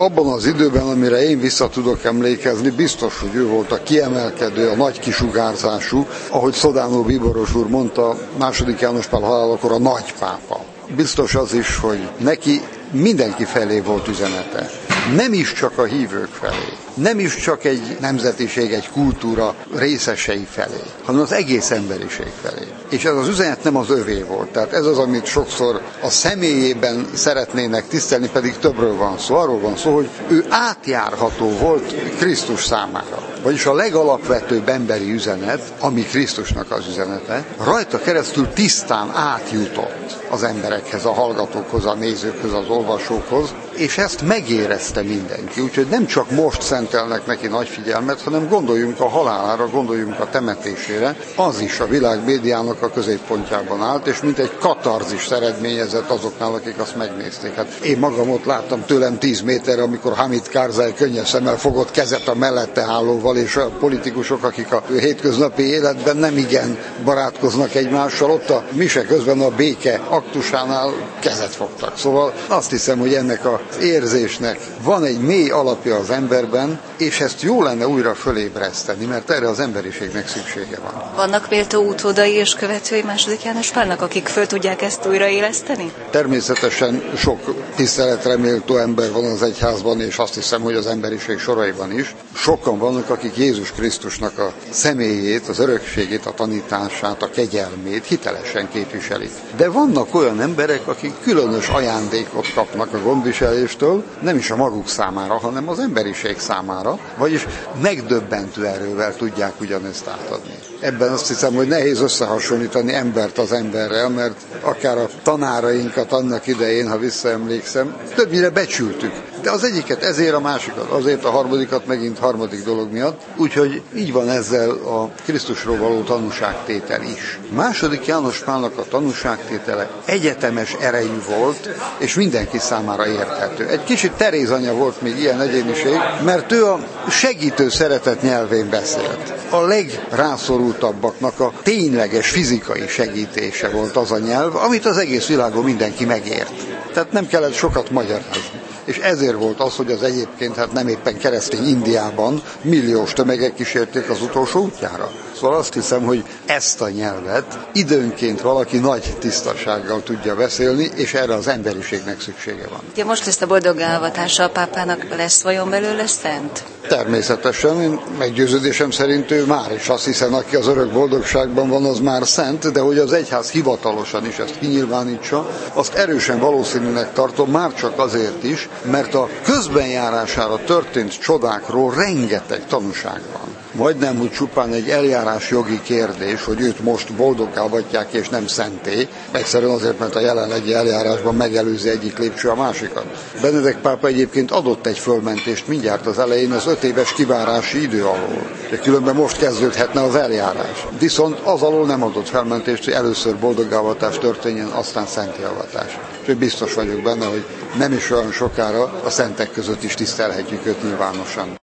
Abban az időben, amire én vissza tudok emlékezni, biztos, hogy ő volt a kiemelkedő, a nagy kisugárzású, ahogy Szodánó bíboros úr mondta, II. János Pál halálakor a nagypápa. Biztos az is, hogy neki mindenki felé volt üzenete. Nem is csak a hívők felé, nem is csak egy nemzetiség, egy kultúra részesei felé, hanem az egész emberiség felé. És ez az üzenet nem az övé volt. Tehát ez az, amit sokszor a személyében szeretnének tisztelni, pedig többről van szó. Arról van szó, hogy ő átjárható volt Krisztus számára. Vagyis a legalapvetőbb emberi üzenet, ami Krisztusnak az üzenete, rajta keresztül tisztán átjutott az emberekhez, a hallgatókhoz, a nézőkhöz, az olvasókhoz, és ezt megérezte mindenki. Úgyhogy nem csak most szentelnek neki nagy figyelmet, hanem gondoljunk a halálára, gondoljunk a temetésére. Az is a világ médiának a középpontjában állt, és mint egy katarzist eredményezett azoknál, akik azt megnézték. Hát én magam ott láttam tőlem 10 méterre, amikor Hamid Karzai könnyes szemmel fogott kezet a mellette állóval, és a politikusok, akik a hétköznapi életben nem igen barátkoznak egymással, ott a mise közben a béke aktusánál kezet fogtak. Szóval azt hiszem, hogy ennek az érzésnek van egy mély alapja az emberben, és ezt jó lenne újra fölébreszteni, mert erre az emberiségnek szüksége van. Vannak méltó utódai és követői II. János Pálnak, akik föl tudják ezt újraéleszteni? Természetesen sok tiszteletre méltó ember van az egyházban, és azt hiszem, hogy az emberiség soraiban is. Sokan vannak, akik Jézus Krisztusnak a személyét, az örökségét, a tanítását, a kegyelmét hitelesen képviselik. De vannak olyan emberek, akik különös ajándékot kapnak a gondviseléstől, nem is a maguk számára, hanem az emberiség számára, vagyis megdöbbentő erővel tudják ugyanezt átadni. Ebben azt hiszem, hogy nehéz összehasonlítani embert az emberrel, mert akár a tanárainkat annak idején, ha visszaemlékszem, többnyire becsültük. De az egyiket ezért, a másikat azért, a harmadikat megint harmadik dolog miatt. Úgyhogy így van ezzel a Krisztusról való tanúságtétel is. II. János Pálnak a tanúságtétele egyetemes erejű volt, és mindenki számára érthető. Egy kicsit Teréz anya volt még ilyen egyéniség, mert ő a segítő szeretet nyelvén beszélt. A legrászorultabbaknak a tényleges fizikai segítése volt az a nyelv, amit az egész világon mindenki megért. Tehát nem kellett sokat magyarázni. És ezért volt az, hogy az egyébként hát nem éppen keresztény Indiában milliós tömegek kísérték az utolsó útjára. Szóval azt hiszem, hogy ezt a nyelvet időnként valaki nagy tisztasággal tudja beszélni, és erre az emberiségnek szüksége van. Ugye most ezt a boldoggá avatása a pápának, lesz vajon belőle szent? Természetesen, én meggyőződésem szerint ő már is azt, hiszen aki az örök boldogságban van, az már szent, de hogy az egyház hivatalosan is ezt kinyilvánítsa, azt erősen valószínűnek tartom, már csak azért is, mert a közbenjárására történt csodákról rengeteg tanúság van. Majdnem, hogy csupán egy eljárásjogi kérdés, hogy őt most boldoggá avatják és nem szenté, egyszerűen azért, mert a jelenlegi eljárásban megelőzi egyik lépcső a másikat. Benedek pápa egyébként adott egy fölmentést mindjárt az elején az 5 éves kivárási idő alól. De különben most kezdődhetne az eljárás. Viszont az alól nem adott felmentést, hogy először boldoggá avatás történjen, aztán szenti avatás. És biztos vagyok benne, hogy nem is olyan sokára a szentek között is tisztelhetjük őt nyilvánosan.